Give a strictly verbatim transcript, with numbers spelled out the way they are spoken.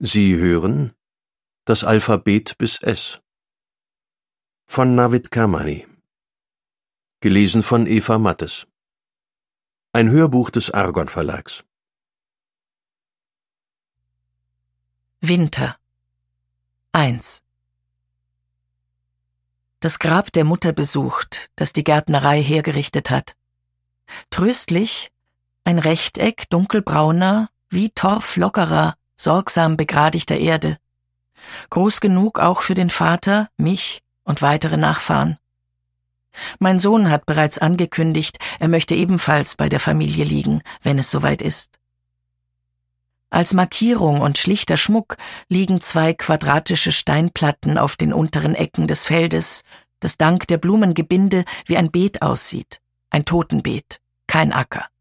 Sie hören das Alphabet bis S von Navid Kermani, gelesen von Eva Mattes. Ein Hörbuch des Argon Verlags. Winter eins. Das Grab der Mutter besucht, das die Gärtnerei hergerichtet hat. Tröstlich ein Rechteck dunkelbrauner, wie Torf lockerer, sorgsam begradigter Erde. Groß genug auch für den Vater, mich und weitere Nachfahren. Mein Sohn hat bereits angekündigt, er möchte ebenfalls bei der Familie liegen, wenn es soweit ist. Als Markierung und schlichter Schmuck liegen zwei quadratische Steinplatten auf den unteren Ecken des Feldes, das dank der Blumengebinde wie ein Beet aussieht, ein Totenbeet, kein Acker.